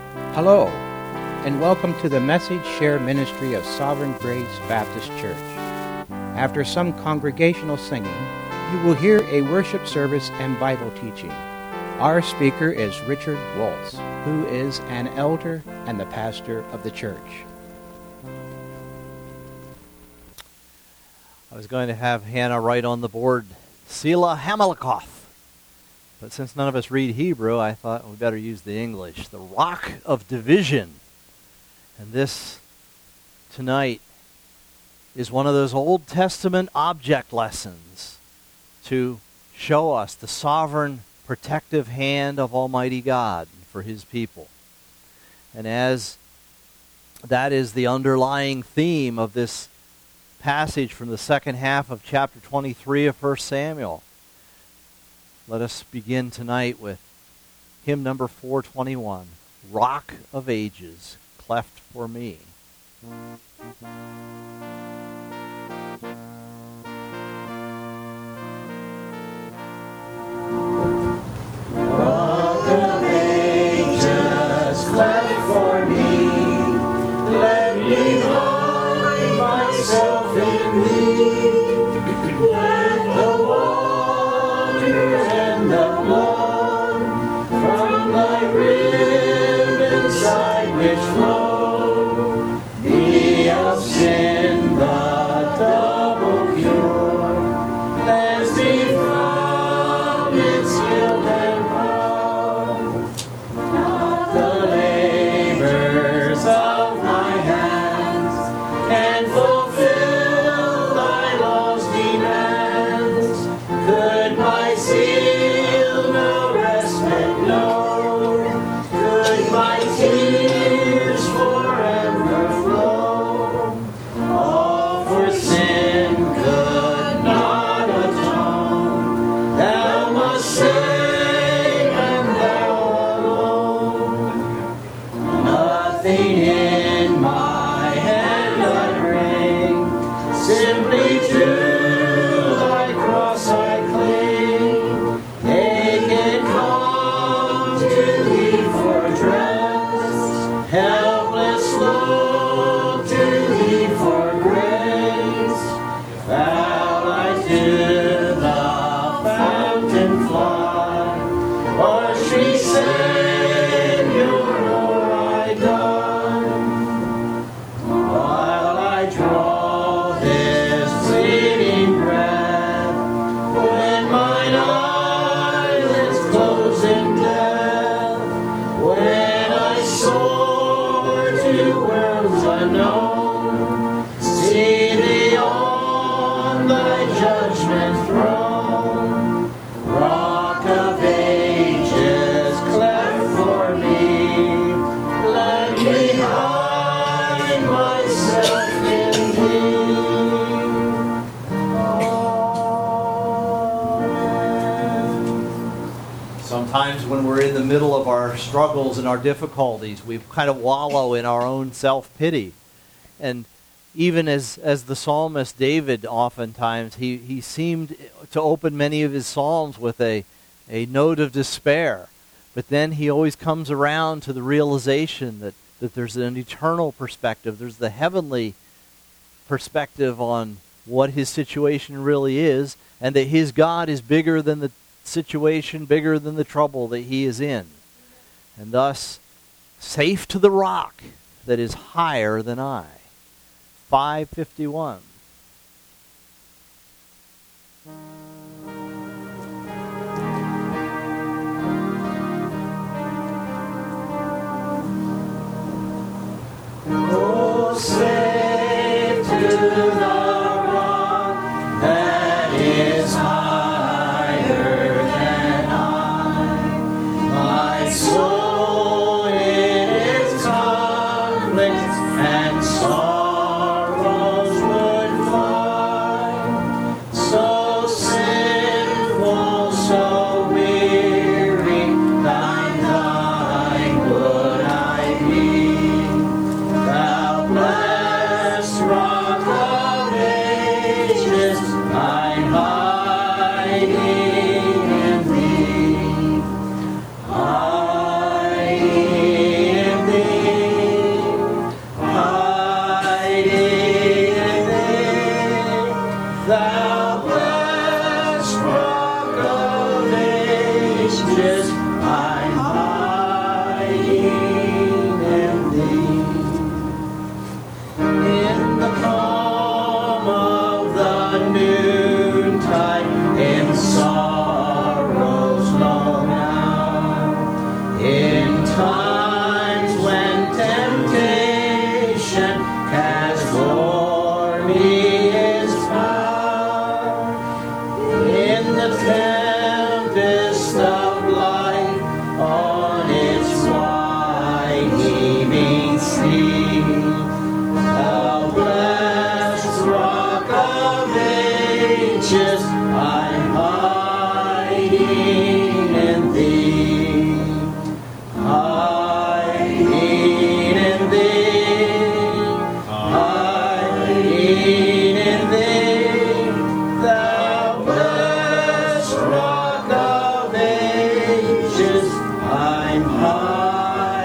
Hello, and welcome to the Message Share Ministry of Sovereign Grace Baptist Church. After some congregational singing, you will hear a worship service and Bible teaching. Our speaker is Richard Waltz, who is an elder and the pastor of the church. I was going to have Hannah write on the board, Selah Hamalakoth. But since none of us read Hebrew, I thought we better use the English. The Rock of Division. And this, tonight, is one of those Old Testament object lessons to show us the sovereign, protective hand of Almighty God for His people. And as that is the underlying theme of this passage from the second half of chapter 23 of 1 Samuel, let us begin tonight with hymn number 421, Rock of Ages, Cleft for Me. Rock of ages, cleft for me, let me hide myself in thee. Let the water and the blood from thy rib inside which flow be of sin the double cure. Cleanse me from its guilt and power, not the labors of my hands can fulfill thy law's demands. Could my zeal no respite know? Could my tears forever flow? All for sin could not atone. Thou must save, and thou alone. Nothing in my hand I bring, simply to thy cross I cling. Naked come to thee for dress, helpless look to thee for grace. Foul I to the fountain fly, wash me, Savior, or I die. While I draw this bleeding breath, when mine eyelids close in death, when I soar to worlds unknown, see thee on thy judgment throne. Rock of ages, cleft for me, let me hide myself in thee. Amen. Sometimes when we're in the middle of our struggles and our difficulties, we kind of wallow in our own self-pity. And even as the psalmist David, oftentimes, he seemed to open many of his psalms with a note of despair. But then he always comes around to the realization that there's an eternal perspective. There's the heavenly perspective on what his situation really is, and that his God is bigger than the situation, bigger than the trouble that he is in. And thus, safe to the rock that is higher than I. 551. Oh, safe to the rock that is higher than I. My soul in its conflicts and sorrows would find, so sinful, so weary, thine would I be. Thou blessed rock of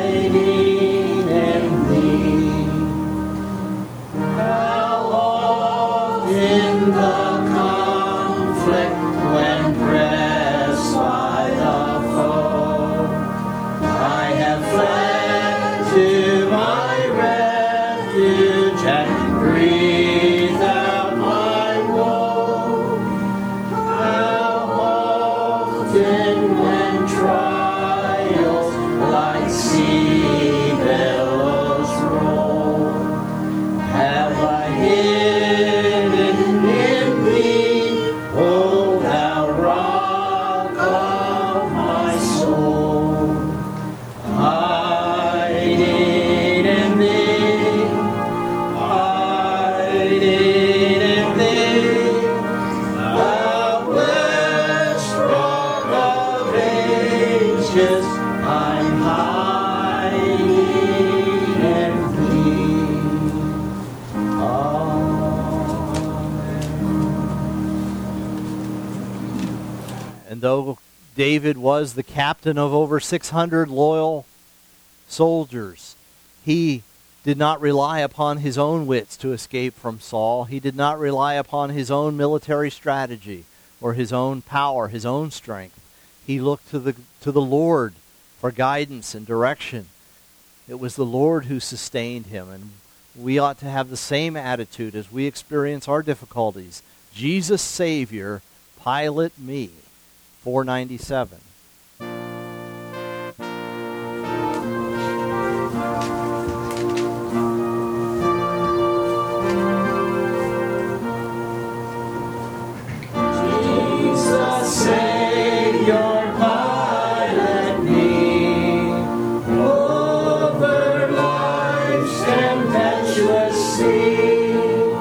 hiding in thee. How often the conflict when pressed by the foe, I have fled to my refuge and breathed out my woe. How often when trials like sea billows roll, have I hidden in thee, O thou rock of my soul. Hiding in thee, hiding in thee, thou blessed rock of ages, I'm hiding in thee. And though David was the captain of over 600 loyal soldiers, he did not rely upon his own wits to escape from Saul. He did not rely upon his own military strategy or his own power, his own strength. He looked to the Lord for guidance and direction. It was the Lord who sustained him, and we ought to have the same attitude as we experience our difficulties. Jesus, Savior, pilot me. 497. Jesus, Savior, pilot me over life's tempestuous sea.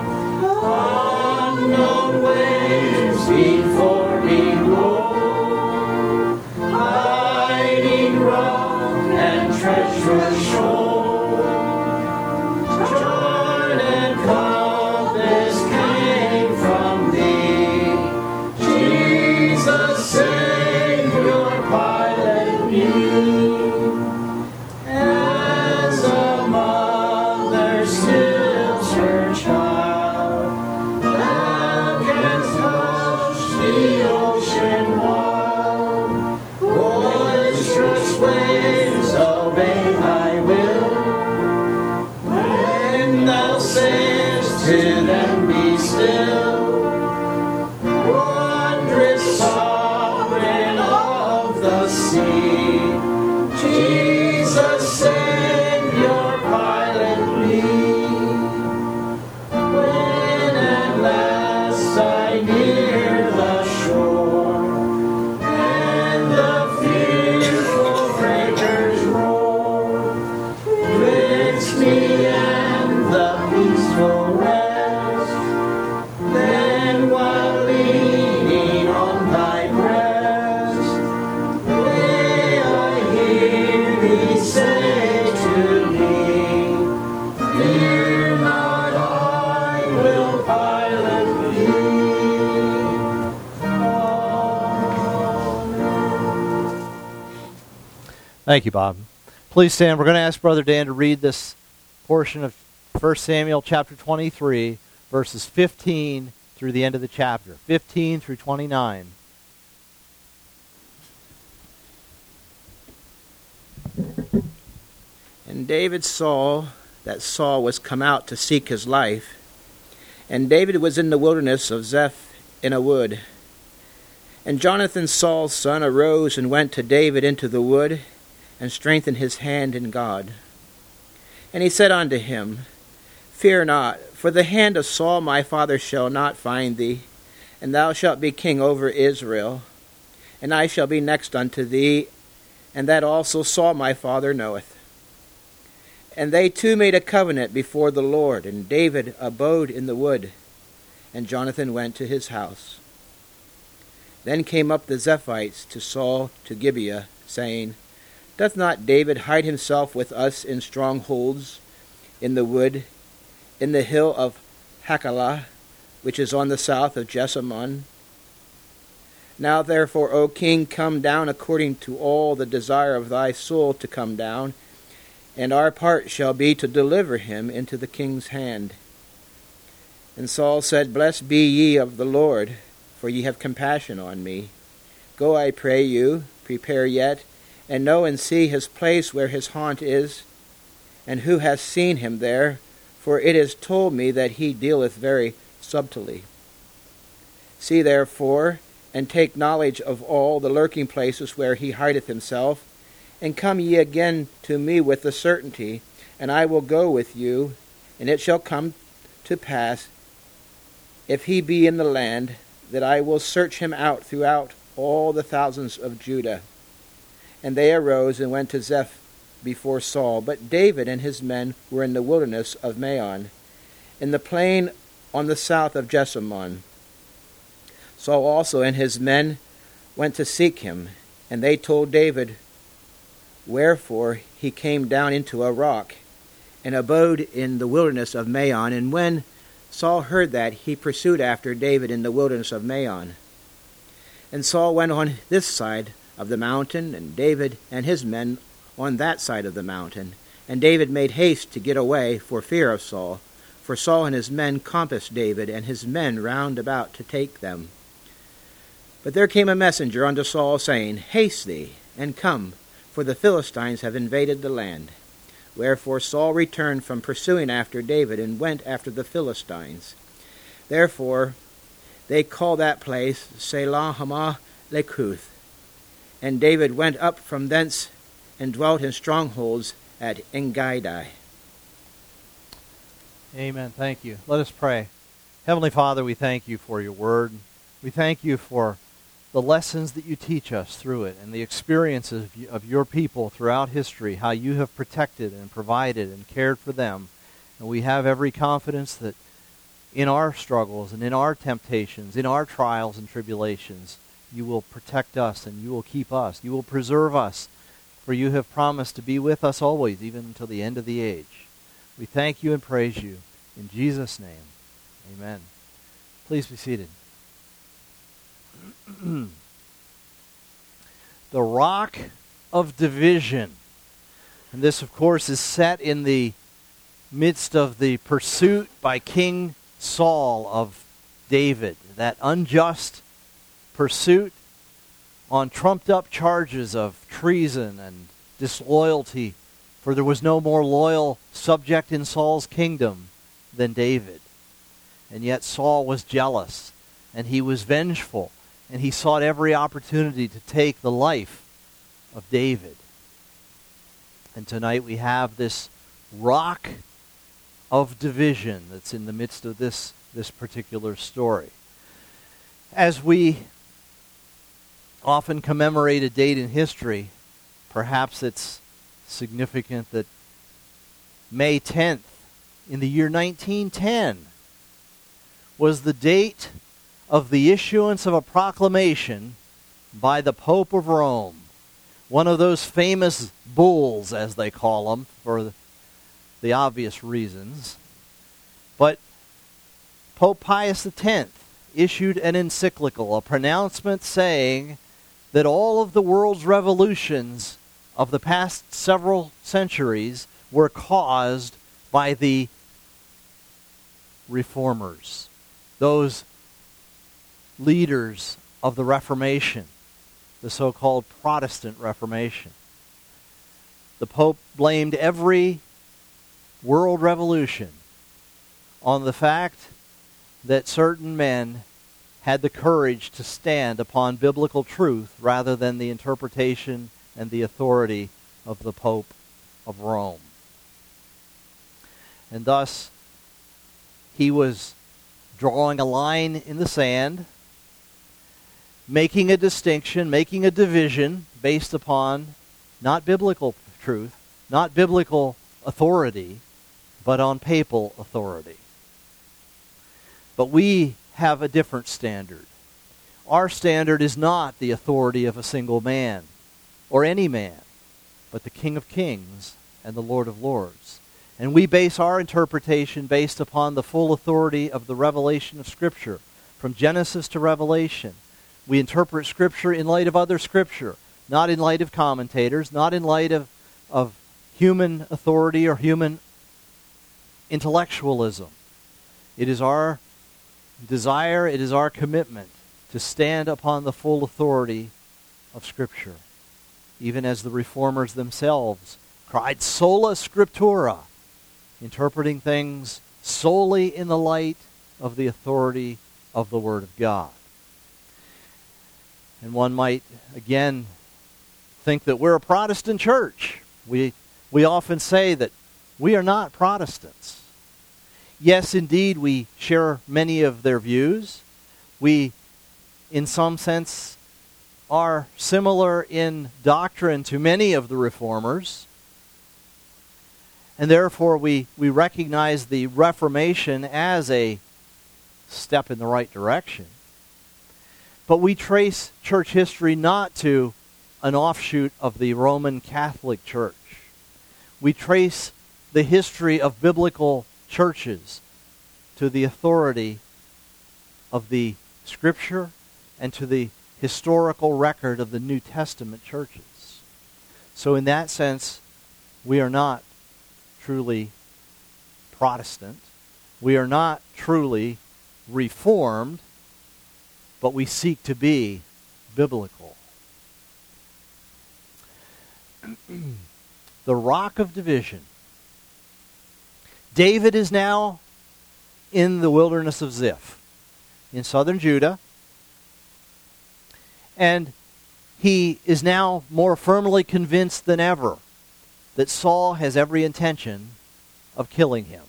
Unknown waves before me roll, hiding rock and treacherous shore. Joy and compass came from thee. Jesus, Savior, pilot me. As a mother stills her child, thou canst hush the ocean wild. Boisterous waves obey thy will. When thou sayest to them, be still. Wondrous sovereign of the sea, Jesus, Savior, pilot me. When at last I near the shore, and the fearful breakers roar, twixt me and the peaceful rest, then while leaning on thy breast, may I hear thee say to me, fear not, I will pilot thee. Amen. Thank you, Bob. Please stand. We're going to ask Brother Dan to read this portion of 1 Samuel chapter 23, verses 15 through the end of the chapter, 15 through 29. And David saw that Saul was come out to seek his life. And David was in the wilderness of Zeph in a wood. And Jonathan, Saul's son, arose and went to David into the wood, and strengthened his hand in God. And he said unto him, Fear not, for the hand of Saul my father shall not find thee, and thou shalt be king over Israel. And I shall be next unto thee, and that also Saul my father knoweth. And they two made a covenant before the Lord, and David abode in the wood, and Jonathan went to his house. Then came up the Zephites to Saul to Gibeah, saying, Doth not David hide himself with us in strongholds, in the wood, in the hill of Hachilah, which is on the south of Jessamon? Now therefore, O king, come down according to all the desire of thy soul to come down, and our part shall be to deliver him into the king's hand. And Saul said, Blessed be ye of the Lord, for ye have compassion on me. Go, I pray you, prepare yet, and know and see his place where his haunt is, and who hath seen him there, for it is told me that he dealeth very subtilly. See therefore, and take knowledge of all the lurking places where he hideth himself, and come ye again to me with the certainty, and I will go with you, and it shall come to pass, if he be in the land, that I will search him out throughout all the thousands of Judah. And they arose and went to Zeph before Saul. But David and his men were in the wilderness of Maon, in the plain on the south of Jessamon. Saul also and his men went to seek him, and they told David, wherefore he came down into a rock, and abode in the wilderness of Maon. And when Saul heard that, he pursued after David in the wilderness of Maon. And Saul went on this side of the mountain, and David and his men on that side of the mountain. And David made haste to get away for fear of Saul, for Saul and his men compassed David and his men round about to take them. But there came a messenger unto Saul, saying, Haste thee, and come, for the Philistines have invaded the land. Wherefore Saul returned from pursuing after David, and went after the Philistines. Therefore they call that place Selah Hamath Lekuth. And David went up from thence, and dwelt in strongholds at Engedi. Amen. Thank you. Let us pray. Heavenly Father, we thank you for your word. We thank you for the lessons that you teach us through it, and the experiences of your people throughout history, how you have protected and provided and cared for them. And we have every confidence that in our struggles and in our temptations, in our trials and tribulations, you will protect us and you will keep us. You will preserve us, for you have promised to be with us always, even until the end of the age. We thank you and praise you. In Jesus' name, amen. Please be seated. The Rock of Division. And this, of course, is set in the midst of the pursuit by King Saul of David, that unjust pursuit on trumped-up charges of treason and disloyalty, for there was no more loyal subject in Saul's kingdom than David. And yet Saul was jealous, and he was vengeful, and he sought every opportunity to take the life of David. And tonight we have this rock of division that's in the midst of this particular story. As we often commemorate a date in history, perhaps it's significant that May 10th in the year 1910 was the date of the issuance of a proclamation by the Pope of Rome, one of those famous bulls, as they call them, for the obvious reasons. But Pope Pius X issued an encyclical, a pronouncement saying that all of the world's revolutions of the past several centuries were caused by the reformers, those leaders of the Reformation, the so-called Protestant Reformation. The Pope blamed every world revolution on the fact that certain men had the courage to stand upon biblical truth rather than the interpretation and the authority of the Pope of Rome. And thus, he was drawing a line in the sand, making a distinction, making a division based upon not biblical truth, not biblical authority, but on papal authority. But we have a different standard. Our standard is not the authority of a single man or any man, but the King of Kings and the Lord of Lords. And we base our interpretation based upon the full authority of the revelation of Scripture, from Genesis to Revelation. We interpret Scripture in light of other Scripture, not in light of commentators, not in light of human authority or human intellectualism. It is our desire, it is our commitment to stand upon the full authority of Scripture, even as the Reformers themselves cried sola scriptura, interpreting things solely in the light of the authority of the Word of God. And one might, again, think that we're a Protestant church. We often say that we are not Protestants. Yes, indeed, we share many of their views. We, in some sense, are similar in doctrine to many of the Reformers. And therefore, we recognize the Reformation as a step in the right direction. But we trace church history not to an offshoot of the Roman Catholic Church. We trace the history of biblical churches to the authority of the Scripture and to the historical record of the New Testament churches. So in that sense, we are not truly Protestant. We are not truly Reformed, but we seek to be biblical. The rock of division. David is now in the wilderness of Ziph, in southern Judah, and he is now more firmly convinced than ever that Saul has every intention of killing him.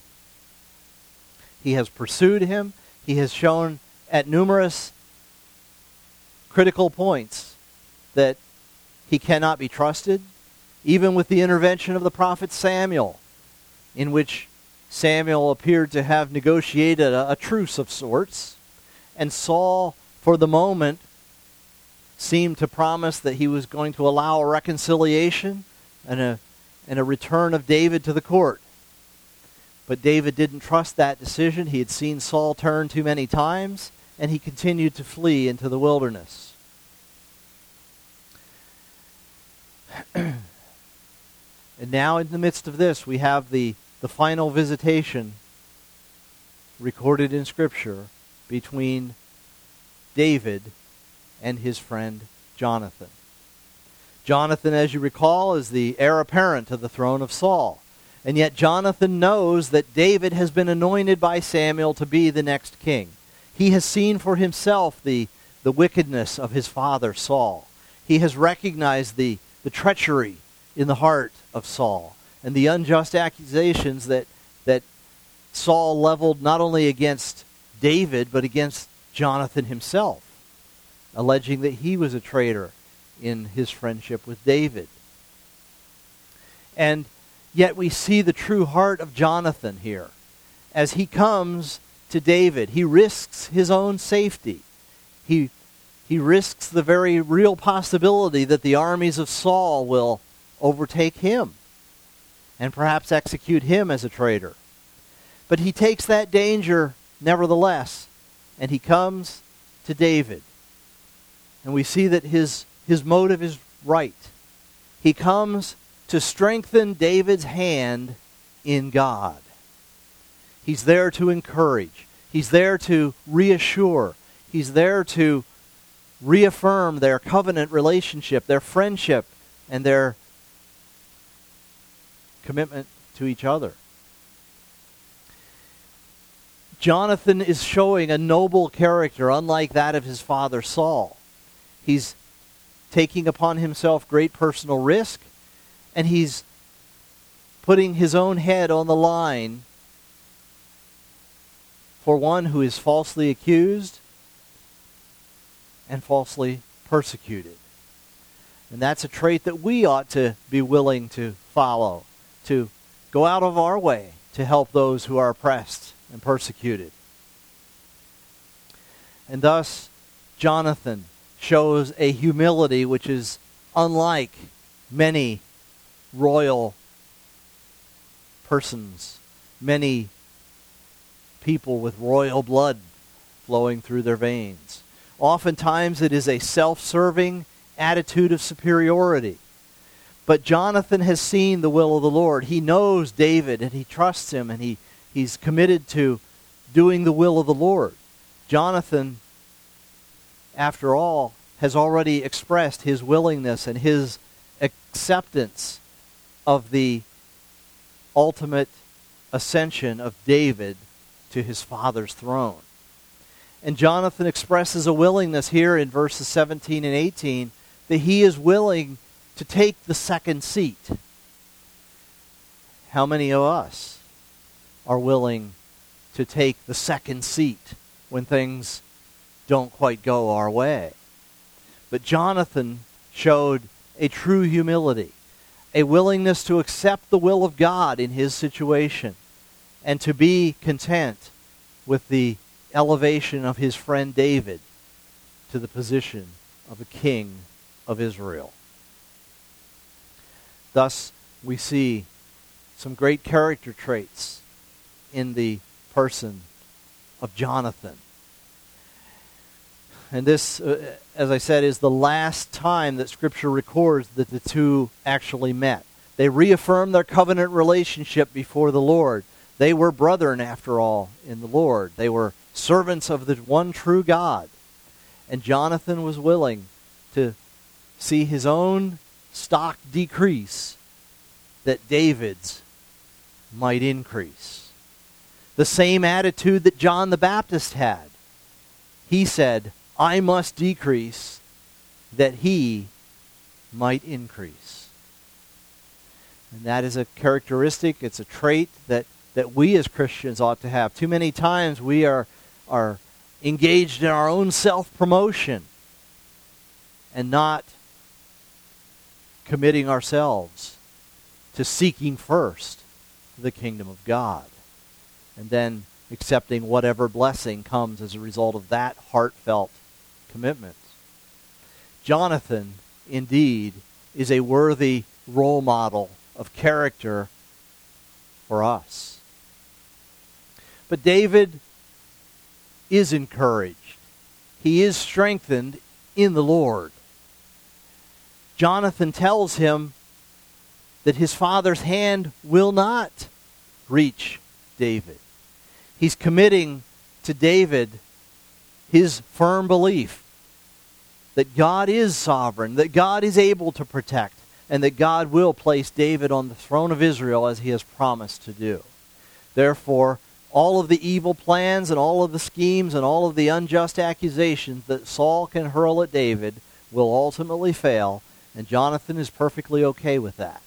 He has pursued him. He has shown at numerous critical points that he cannot be trusted, even with the intervention of the prophet Samuel, in which Samuel appeared to have negotiated a truce of sorts, and Saul, for the moment, seemed to promise that he was going to allow a reconciliation and a return of David to the court. But David didn't trust that decision. He had seen Saul turn too many times, and he continued to flee into the wilderness. And now in the midst of this, we have the final visitation recorded in Scripture between David and his friend Jonathan. Jonathan, as you recall, is the heir apparent to the throne of Saul. And yet Jonathan knows that David has been anointed by Samuel to be the next king. He has seen for himself the wickedness of his father Saul. He has recognized the treachery in the heart of Saul and the unjust accusations that Saul leveled not only against David but against Jonathan himself, alleging that he was a traitor in his friendship with David. And yet we see the true heart of Jonathan here. As he comes to David, he risks his own safety. He risks the very real possibility that the armies of Saul will overtake him and perhaps execute him as a traitor. But he takes that danger nevertheless, and he comes to David. And we see that his motive is right. He comes to strengthen David's hand in God. He's there to encourage. He's there to reassure. He's there to reaffirm their covenant relationship, their friendship, and their commitment to each other. Jonathan is showing a noble character unlike that of his father Saul. He's taking upon himself great personal risk, and he's putting his own head on the line for one who is falsely accused and falsely persecuted. And that's a trait that we ought to be willing to follow, to go out of our way to help those who are oppressed and persecuted. And thus, Jonathan shows a humility which is unlike many royal persons, many people with royal blood flowing through their veins. Oftentimes it is a self-serving attitude of superiority. But Jonathan has seen the will of the Lord. He knows David, and he trusts him, and he's committed to doing the will of the Lord. Jonathan, after all, has already expressed his willingness and his acceptance of the ultimate ascension of David to his father's throne. And Jonathan expresses a willingness here in verses 17 and 18 that he is willing to take the second seat. How many of us are willing to take the second seat when things don't quite go our way? But Jonathan showed a true humility, a willingness to accept the will of God in his situation, and to be content with the elevation of his friend David to the position of a king of Israel. Thus, we see some great character traits in the person of Jonathan. And this, as I said, is the last time that Scripture records that the two actually met. They reaffirmed their covenant relationship before the Lord. They were brethren, after all, in the Lord. They were servants of the one true God. And Jonathan was willing to see his own stock decrease that David's might increase. The same attitude that John the Baptist had. He said, I must decrease that he might increase. And that is a characteristic, it's a trait that we as Christians ought to have. Too many times we are engaged in our own self-promotion and not committing ourselves to seeking first the kingdom of God, and then accepting whatever blessing comes as a result of that heartfelt commitment. Jonathan, indeed, is a worthy role model of character for us. But David is encouraged. He is strengthened in the Lord. Jonathan tells him that his father's hand will not reach David. He's committing to David his firm belief that God is sovereign, that God is able to protect, and that God will place David on the throne of Israel as he has promised to do. Therefore, all of the evil plans and all of the schemes and all of the unjust accusations that Saul can hurl at David will ultimately fail, and Jonathan is perfectly okay with that.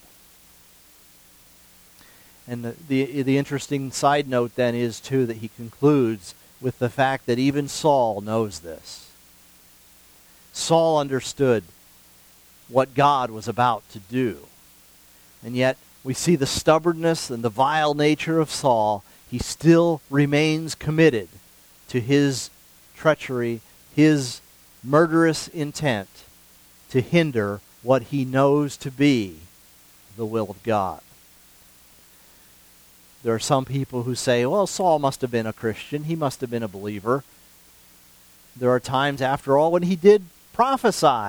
And the interesting side note then is, too, that he concludes with the fact that even Saul knows this. Saul understood what God was about to do. And yet, we see the stubbornness and the vile nature of Saul. He still remains committed to his treachery, his murderous intent to hinder what he knows to be the will of God. There are some people who say, well, Saul must have been a Christian. He must have been a believer. There are times, after all, when he did prophesy.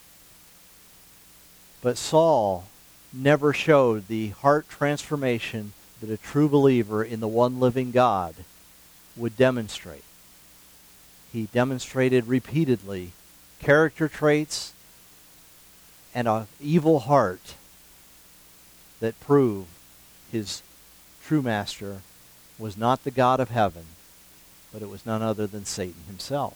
But Saul never showed the heart transformation that a true believer in the one living God would demonstrate. He demonstrated repeatedly character traits and an evil heart that prove his true master was not the God of heaven, but it was none other than Satan himself.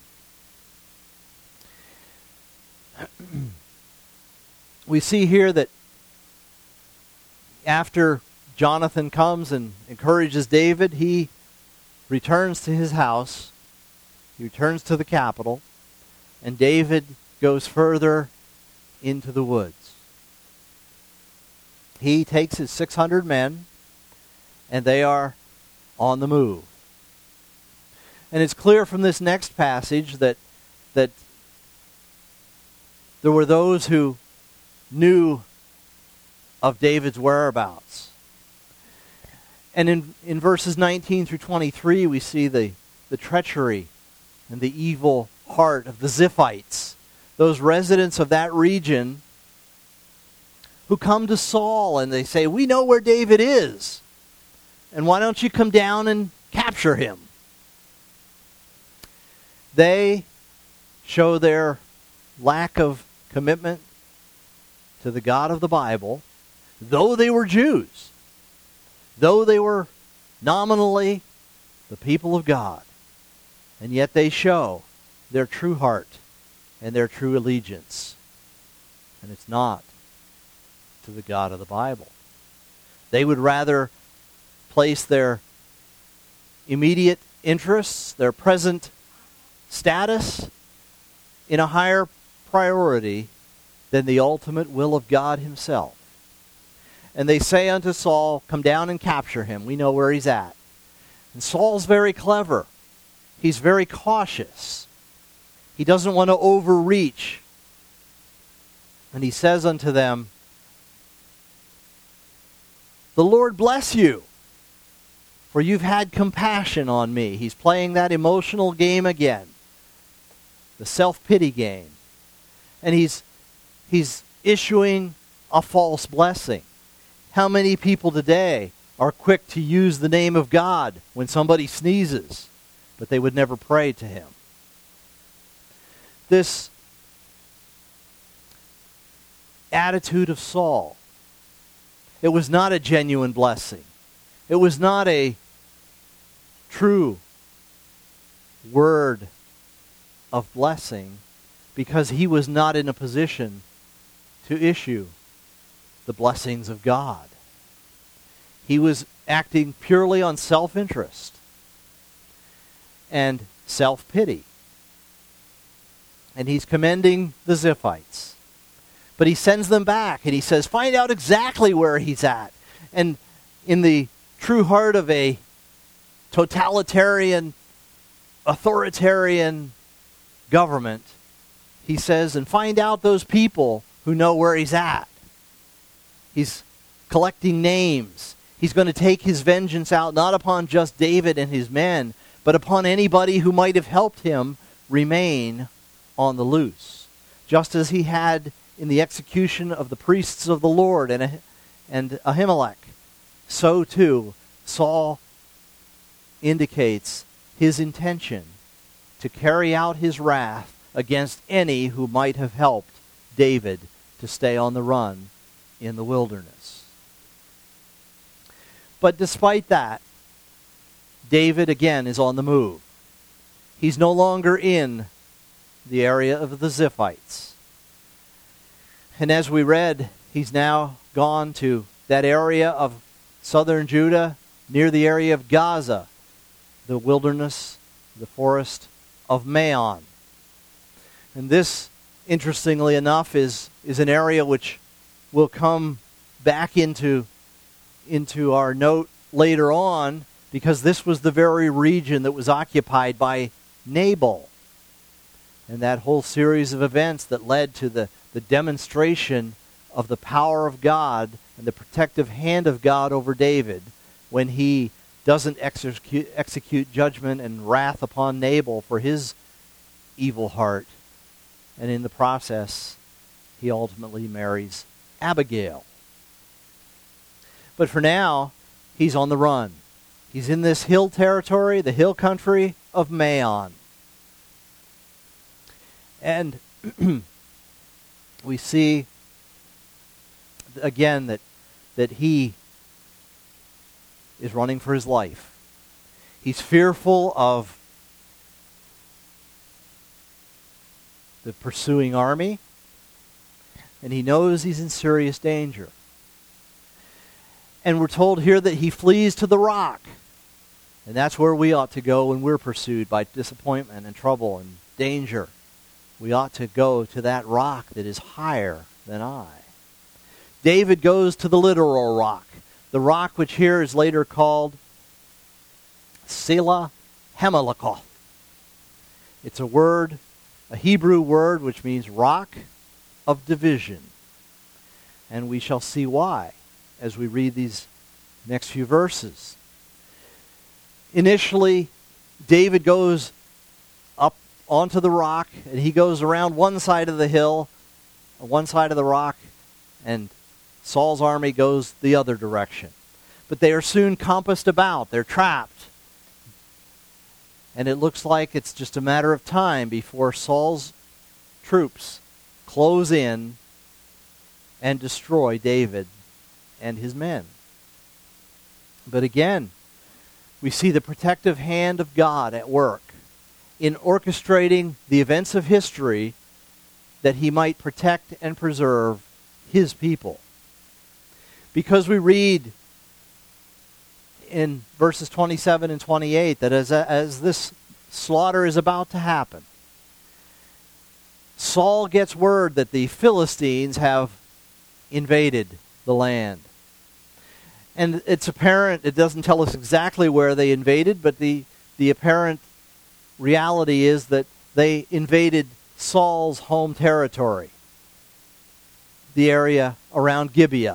We see here that after Jonathan comes and encourages David, he returns to his house, he returns to the capital, and David goes further into the woods. He takes his 600 men, and they are on the move. And it's clear from this next passage that there were those who knew of David's whereabouts. And in verses 19 through 23, we see the treachery and the evil heart of the Ziphites, those residents of that region who come to Saul and they say, "We know where David is, and why don't you come down and capture him?" They show their lack of commitment to the God of the Bible, though they were Jews, though they were nominally the people of God, and yet they show their true heart and their true allegiance. And it's not to the God of the Bible. They would rather place their immediate interests, their present status, in a higher priority than the ultimate will of God himself. And they say unto Saul, "Come down and capture him. We know where he's at." And Saul's very clever. He's very cautious. He doesn't want to overreach. And he says unto them, "The Lord bless you, for you've had compassion on me." He's playing that emotional game again, the self-pity game. And he's issuing a false blessing. How many people today are quick to use the name of God when somebody sneezes, but they would never pray to him? This attitude of Saul, it was not a genuine blessing. It was not a true word of blessing, because he was not in a position to issue the blessings of God. He was acting purely on self-interest and self-pity. And he's commending the Ziphites. But he sends them back and he says, "Find out exactly where he's at." And in the true heart of a totalitarian, authoritarian government, he says, "And find out those people who know where he's at." He's collecting names. He's going to take his vengeance out not upon just David and his men, but upon anybody who might have helped him remain on the loose. Just as he had in the execution of the priests of the Lord and Ahimelech, so too Saul indicates his intention to carry out his wrath against any who might have helped David to stay on the run in the wilderness. But despite that, David again is on the move. He's no longer in the area of the Ziphites. And as we read, he's now gone to that area of southern Judah near the area of Gaza, the wilderness, the forest of Maon. And this, interestingly enough, is an area which will come back into our note later on, because this was the very region that was occupied by Nabal. And that whole series of events that led to the demonstration of the power of God and the protective hand of God over David when he doesn't execute judgment and wrath upon Nabal for his evil heart. And in the process, he ultimately marries Abigail. But for now, he's on the run. He's in this hill territory, the hill country of Maon. And we see again that he is running for his life. He's fearful of the pursuing army, and he knows he's in serious danger. And we're told here that he flees to the rock. And that's where we ought to go when we're pursued by disappointment and trouble and danger. We ought to go to that rock that is higher than I. David goes to the literal rock, the rock which here is later called Selah Hamalakoth. It's a word, a Hebrew word, which means rock of division. And we shall see why as we read these next few verses. Initially, David goes up onto the rock, and he goes around one side of the hill, one side of the rock, and Saul's army goes the other direction. But they are soon compassed about. They're trapped. And it looks like it's just a matter of time before Saul's troops close in and destroy David and his men. But again, we see the protective hand of God at work in orchestrating the events of history that he might protect and preserve his people. Because we read in verses 27 and 28 that as this slaughter is about to happen, Saul gets word that the Philistines have invaded the land. And it's apparent, it doesn't tell us exactly where they invaded, but the apparent reality is that they invaded Saul's home territory, the area around Gibeah.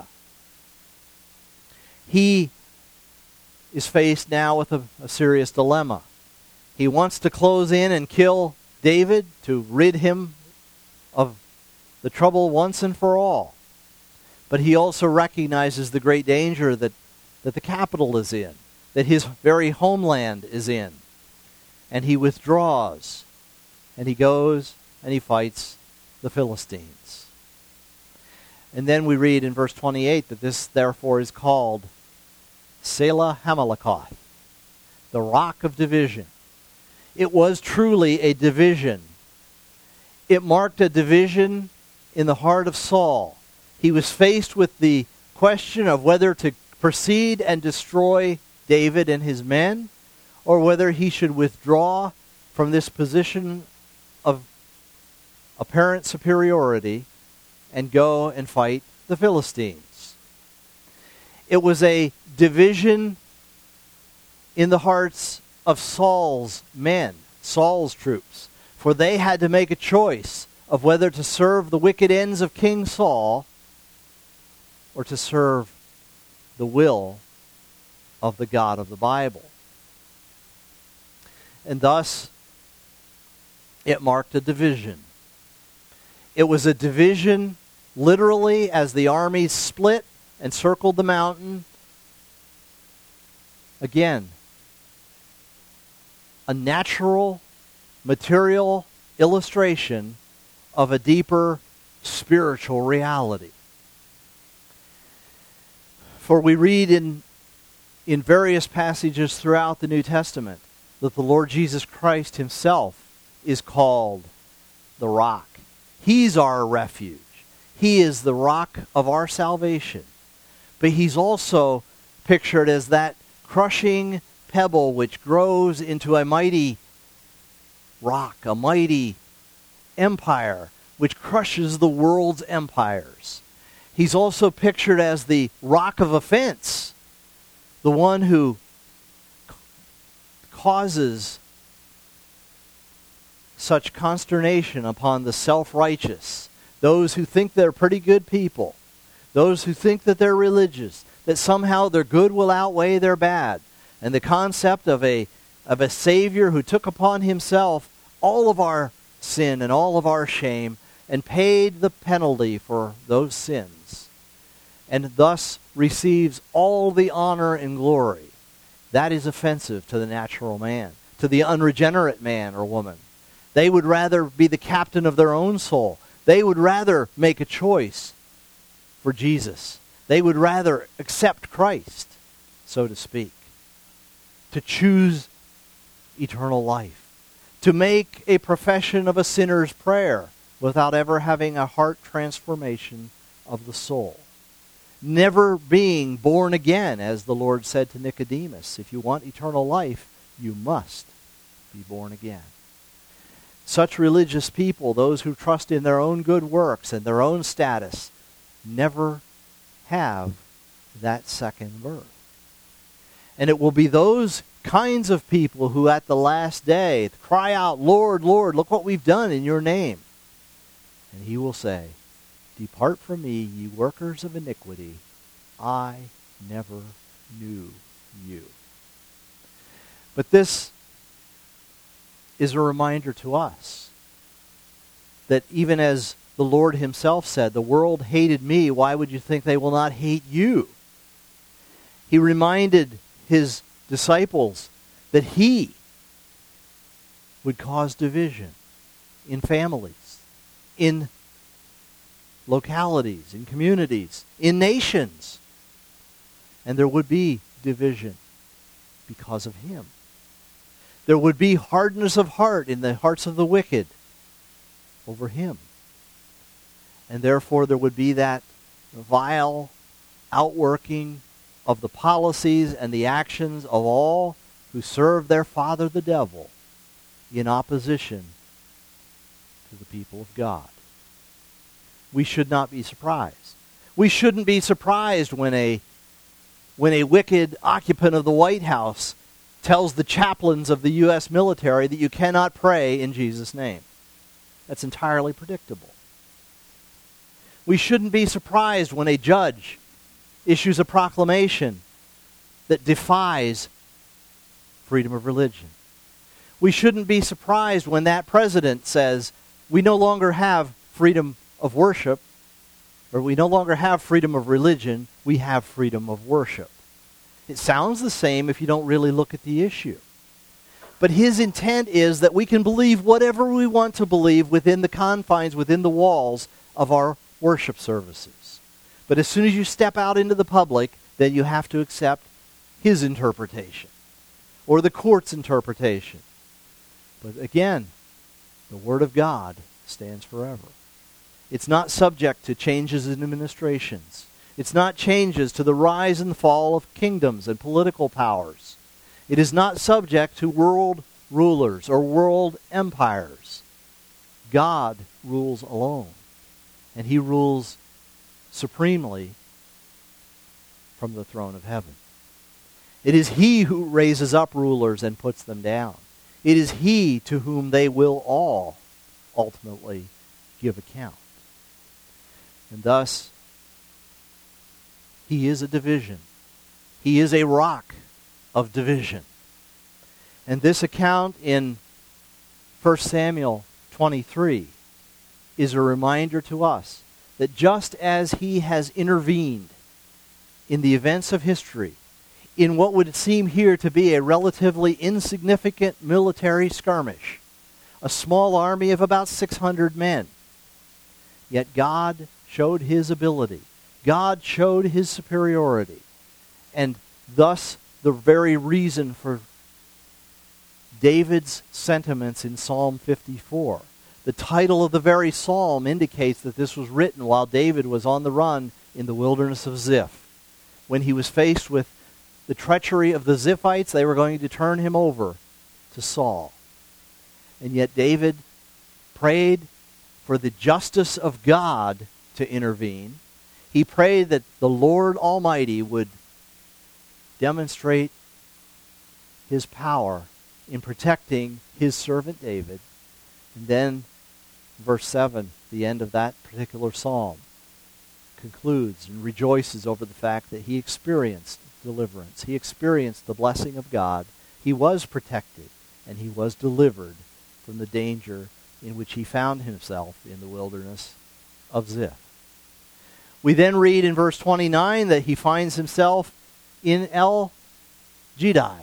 He is faced now with a serious dilemma. He wants to close in and kill David to rid him of the trouble once and for all. But he also recognizes the great danger that the capital is in, that his very homeland is in. And he withdraws, and he goes and he fights the Philistines. And then we read in verse 28 that this therefore is called Selah Hamalekoth, the rock of division. It was truly a division. It marked a division in the heart of Saul. He was faced with the question of whether to proceed and destroy David and his men, or whether he should withdraw from this position of apparent superiority and go and fight the Philistines. It was a division in the hearts of Saul's men, Saul's troops, for they had to make a choice of whether to serve the wicked ends of King Saul or to serve the will of the God of the Bible. And thus, it marked a division. It was a division, literally, as the armies split and circled the mountain. Again, a natural, material illustration of a deeper spiritual reality. For we read in various passages throughout the New Testament that the Lord Jesus Christ himself is called the rock. He's our refuge. He is the rock of our salvation. But he's also pictured as that crushing pebble which grows into a mighty rock, a mighty empire which crushes the world's empires. He's also pictured as the rock of offense, the one who causes such consternation upon the self-righteous, those who think they're pretty good people, those who think that they're religious, that somehow their good will outweigh their bad. And the concept of a Savior who took upon himself all of our sin and all of our shame and paid the penalty for those sins, and thus receives all the honor and glory. That is offensive to the natural man, to the unregenerate man or woman. They would rather be the captain of their own soul. They would rather make a choice for Jesus. They would rather accept Christ, so to speak, to choose eternal life, to make a profession of a sinner's prayer without ever having a heart transformation of the soul. Never being born again, as the Lord said to Nicodemus. If you want eternal life, you must be born again. Such religious people, those who trust in their own good works and their own status, never have that second birth. And it will be those kinds of people who at the last day cry out, "Lord, Lord, look what we've done in your name." And he will say, "Depart from me, ye workers of iniquity. I never knew you." But this is a reminder to us that even as the Lord himself said, "The world hated me. Why would you think they will not hate you?" He reminded his disciples that he would cause division in families, in localities, in communities, in nations. And there would be division because of him. There would be hardness of heart in the hearts of the wicked over him. And therefore there would be that vile outworking of the policies and the actions of all who serve their father the devil in opposition to the people of God. We should not be surprised. We shouldn't be surprised when a wicked occupant of the White House tells the chaplains of the U.S. military that you cannot pray in Jesus' name. That's entirely predictable. We shouldn't be surprised when a judge issues a proclamation that defies freedom of religion. We shouldn't be surprised when that president says, we no longer have freedom of worship, or we no longer have freedom of religion, we have freedom of worship. It sounds the same if you don't really look at the issue. But his intent is that we can believe whatever we want to believe within the confines, within the walls of our worship services. But as soon as you step out into the public, then you have to accept his interpretation or the court's interpretation. But again, the Word of God stands forever. It's not subject to changes in administrations. It's not changes to the rise and fall of kingdoms and political powers. It is not subject to world rulers or world empires. God rules alone. And he rules supremely from the throne of heaven. It is he who raises up rulers and puts them down. It is he to whom they will all ultimately give account. And thus, he is a division. He is a rock of division. And this account in 1 Samuel 23 is a reminder to us that just as he has intervened in the events of history, in what would seem here to be a relatively insignificant military skirmish, a small army of about 600 men, yet God showed his ability. God showed his superiority. And thus, the very reason for David's sentiments in Psalm 54. The title of the very psalm indicates that this was written while David was on the run in the wilderness of Ziph. When he was faced with the treachery of the Ziphites, they were going to turn him over to Saul. And yet David prayed for the justice of God to intervene. He prayed that the Lord Almighty would demonstrate his power in protecting his servant David. And then verse 7, the end of that particular psalm, concludes and rejoices over the fact that he experienced deliverance. He experienced the blessing of God. He was protected, and he was delivered from the danger in which he found himself in the wilderness of Ziph. We then read in verse 29 that he finds himself in El Gedi.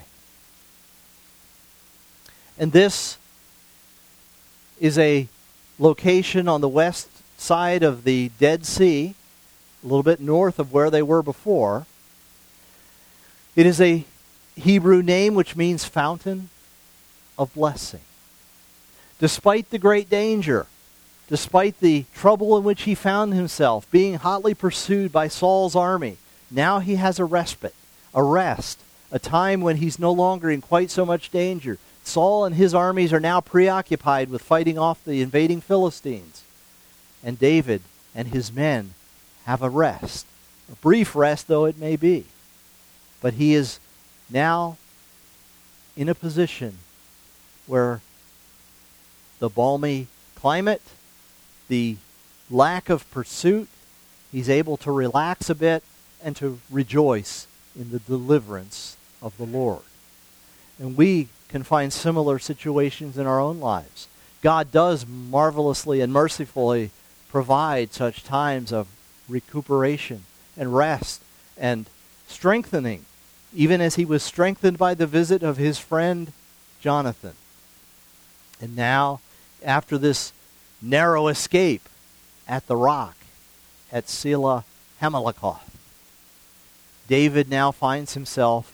And this is a location on the west side of the Dead Sea, a little bit north of where they were before. It is a Hebrew name which means fountain of blessing. Despite the great danger, despite the trouble in which he found himself, being hotly pursued by Saul's army, now he has a respite, a rest, a time when he's no longer in quite so much danger. Saul and his armies are now preoccupied with fighting off the invading Philistines. And David and his men have a rest, a brief rest though it may be. But he is now in a position where the balmy climate, the lack of pursuit, he's able to relax a bit and to rejoice in the deliverance of the Lord. And we can find similar situations in our own lives. God does marvelously and mercifully provide such times of recuperation and rest and strengthening, even as he was strengthened by the visit of his friend Jonathan. And now, after this narrow escape at the rock at Selah Hammelkoth, David now finds himself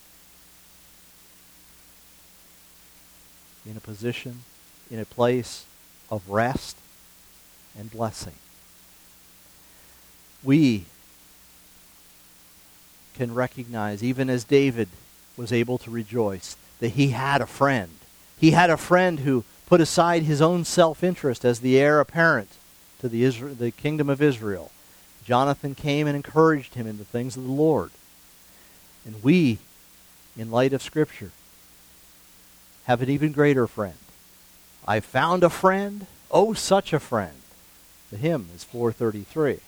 in a position, in a place of rest and blessing. We can recognize, even as David was able to rejoice, that he had a friend. He had a friend who put aside his own self-interest as the heir apparent to the kingdom of Israel. Jonathan came and encouraged him in the things of the Lord. And we, in light of Scripture, have an even greater friend. I found a friend, oh, such a friend. The hymn is 433.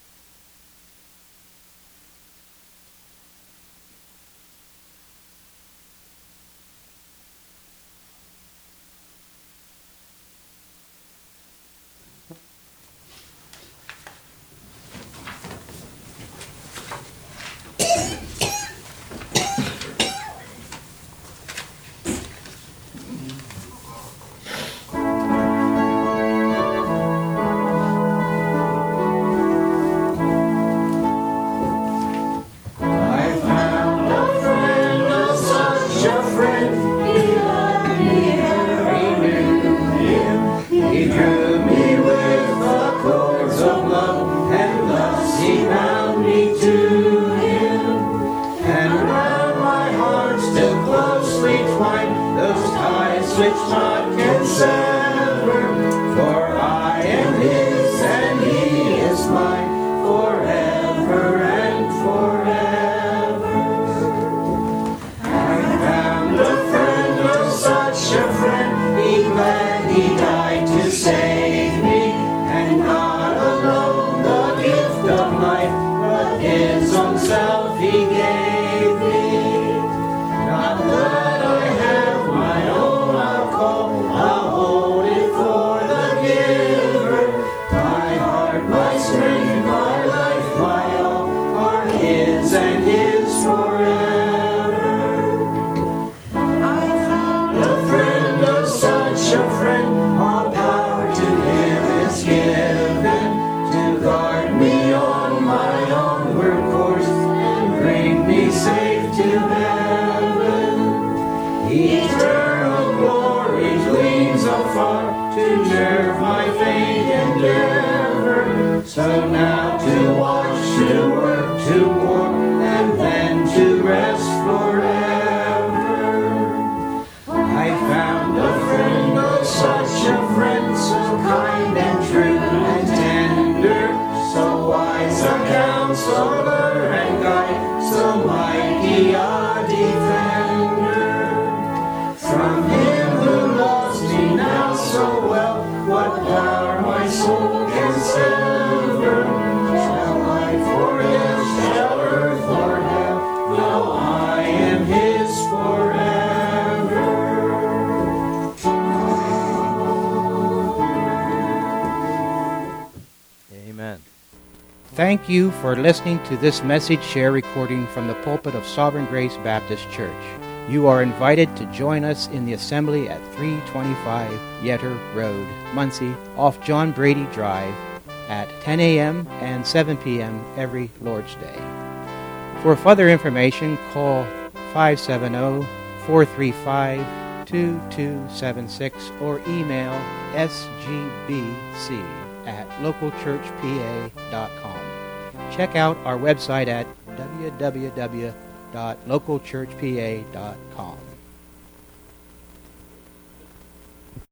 So now to watch, to work, to war, and then to rest forever. I found a friend, oh such a friend, so kind and true and tender, so wise a counselor and guide, so mighty a defender. From him who loves me now so well, what power my soul can sever. Shall life or death, shall earth or hell, though I am his forever. Amen. Thank you for listening to this message share recording from the pulpit of Sovereign Grace Baptist Church. You are invited to join us in the assembly at 325 Yetter Road, Muncie, off John Brady Drive, at 10 a.m. and 7 p.m. every Lord's Day. For further information, call 570-435-2276 or email sgbc@localchurchpa.com. Check out our website at www.localchurchpa.com.